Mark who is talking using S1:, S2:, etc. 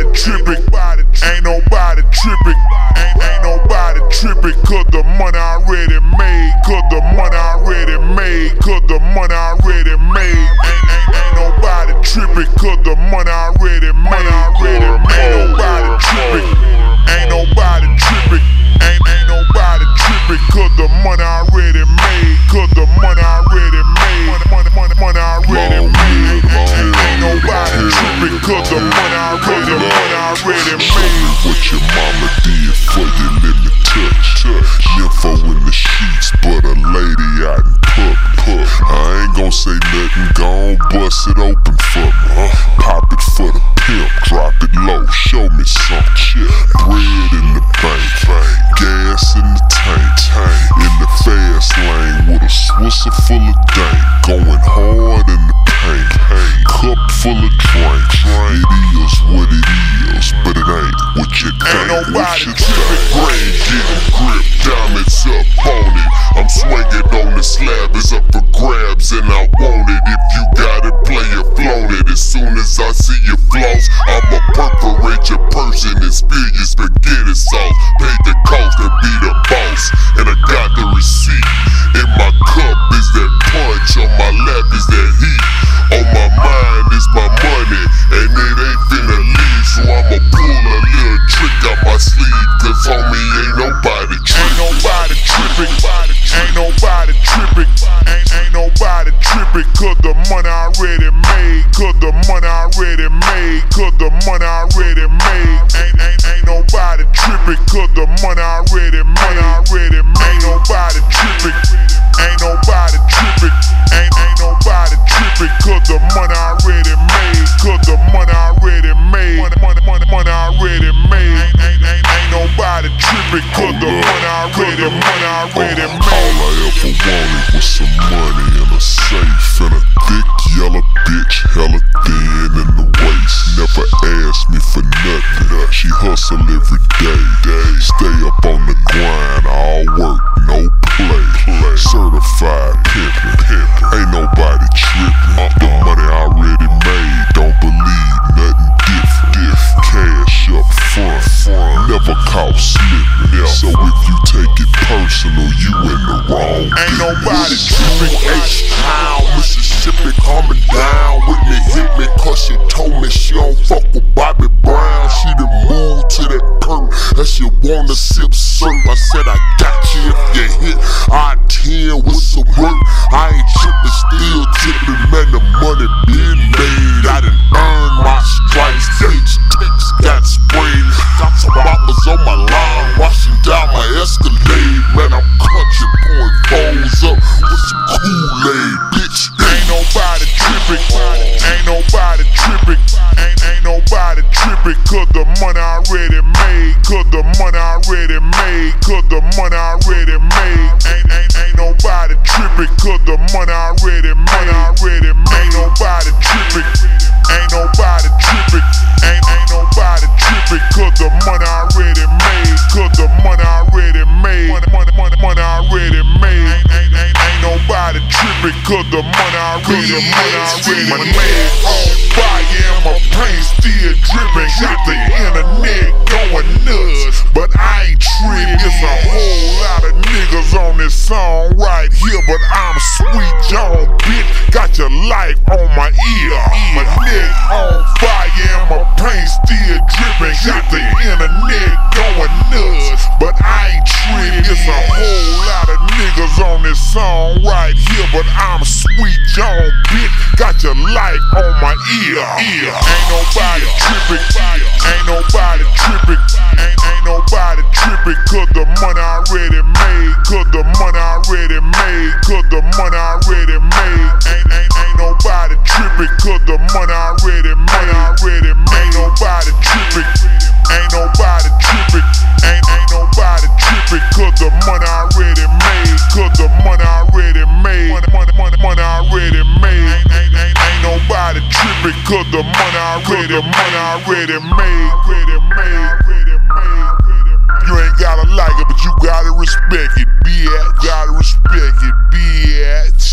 S1: nobody tripping. Ain't nobody tripping. Ain't nobody tripping. Cause the money already made. Cause the money already made. Cause the money already made. Ain't nobody tripping. Cause the money already made. Ain't nobody tripping. Ain't nobody tripping. Ain't nobody tripping. Cause the money already made. Cause the money already made. Money already made. Ain't nobody tripping. Cause the money already made.
S2: What your mama did for you, let me touch. Nympho in the sheets, but a lady out in pup. I ain't gon' say nothing, gon' bust it open for me. Pop it for the pimp, drop it low, show me some shit. Bread in the bank, gas in the tank. In the fast lane with a Swisher full of dank. Going hard in the paint, cup full of drink. It is what it is, but it ain't what you think.
S1: Ain't nobody tripping.
S2: Brain getting grip, diamonds up on it. I'm swinging on the slab, it's up for grabs and I want it. If you got it, play it, flown it. As soon as I see your flaws, I'ma perforate your person and spill your spaghetti sauce. Paid the cost to be the boss, and I got the receipt. In my cup is that punch, on my lap is that heat. On my mind is my money, and it ain't finna leave. So I'ma pull a little trick out my sleeve, cause homie ain't nobody tripping.
S1: Ain't nobody tripping. Ain't nobody tripping. Ain't nobody tripping. Cause the money already made. Cause the money already made. Cause the money already made. Ain't nobody tripping. Cause the money already made. Ain't nobody tripping. Ain't nobody tripping. Ain't nobody tripping. Cause the money already made. Cause the money already made. Money already made. Ain't nobody tripping. Cause the money already made.
S2: All I ever wanted was some money in a safe, and a thick yellow bitch, hella thin in the waist. Never asked me for nothing, she hustle every day. Stay up on the grind, all work, no play. Certified pimpin', ain't nobody trippin'. The money already made, don't believe nothing different. Cash up front, never caught slippin'. So if you take it personal, you in the wrong.
S1: Ain't nobody tripping.
S2: H-Town, Mississippi coming down with me, hit me, cause she told me she don't fuck with Bobby Brown. She done moved to that perk, and she wanna sip syrup. I said I got you if you hit I-10 with some work. I ain't trippin', still tippin', man, the money been made. I done earned my stripes, H-Tex got sprayed. Got some boppers on my line, washing down my Escalade. Man, I'm country, pouring foes up with some Kool-Aid, bitch.
S1: Ain't nobody tripping. Ain't nobody tripping. Ain't nobody tripping. Cause the money already made. Cause the money already made. Cause the money already made. Ain't nobody tripping. Cause the money already made. Ain't nobody tripping. Ain't nobody tripping. Ain't nobody tripping. Cause the money already made. Cause the money already made. Money already made. Ain't nobody tripping. Cause the money already made. On fire and my paint still dripping. Got the internet going nuts, but I ain't tripping. It's a whole lot of niggas on this song right here, but I'm Sweet John, bitch. Got your life on my ear. My neck on fire and my paint still dripping. Got the internet going nuts, but I ain't tripping. It's a whole lot of niggas on this song right here, but I'm Sweet John, bitch. Got your life on my ear. Ain't nobody tripping. Ain't nobody tripping. Ain't nobody tripping. Cause the money already made. Cause the money already made. Cause the money already made. Ain't nobody tripping. Cause the money already made. Ain't nobody tripping. Ain't nobody tripping. Ain't nobody tripping. Cause the money already made. Cause the money already made. Money already made. Ain't nobody tripping. Cause the money already made. You ain't gotta like it, but you gotta respect it, bitch. Gotta respect it, bitch.